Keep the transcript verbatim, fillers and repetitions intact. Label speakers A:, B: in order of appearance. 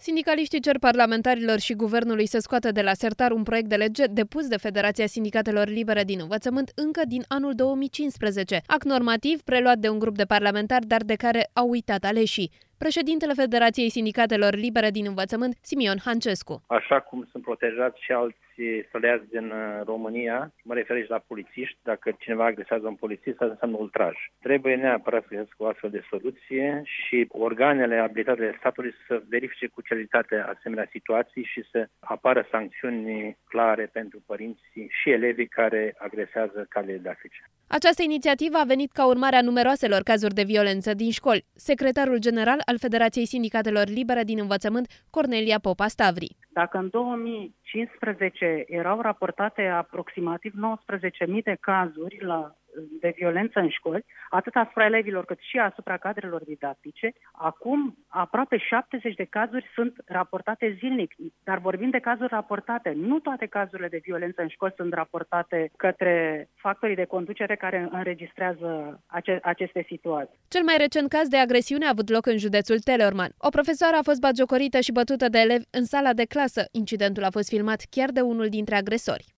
A: Sindicaliștii cer parlamentarilor și guvernului să scoată de la sertar un proiect de lege depus de Federația Sindicatelor Libere din Învățământ încă din anul două mii cincisprezece, act normativ preluat de un grup de parlamentari, dar de care au uitat aleșii. Președintele Federației Sindicatelor Libere din Învățământ, Simion Hancescu.
B: Așa cum sunt protejați și alți săleați din România, mă refer și la polițiști, dacă cineva agresează un polițist, asta înseamnă ultraj. Trebuie neapărat să găsesc o astfel de soluție și organele abilitate de statului să verifice cu celeritate asemenea situații și să apară sancțiuni clare pentru părinții și elevii care agresează cadrele didactice.
A: Această inițiativă a venit ca urmare a numeroaselor cazuri de violență din școli. Secretarul general al Federației Sindicatelor Libere din Învățământ, Cornelia Popa Stavri.
C: Dacă în două mii cincisprezece erau raportate aproximativ nouăsprezece mii de cazuri la, de violență în școli, atât asupra elevilor cât și asupra cadrelor didactice, acum aproape șaptezeci de cazuri sunt raportate zilnic. Dar vorbim de cazuri raportate. Nu toate cazurile de violență în școli sunt raportate către factorii de conducere care înregistrează ace- aceste situații.
A: Cel mai recent caz de agresiune a avut loc în județul Teleorman. O profesoară a fost batjocorită și bătută de elevi în sala de clasă. Incidentul a fost filmat chiar de unul dintre agresori.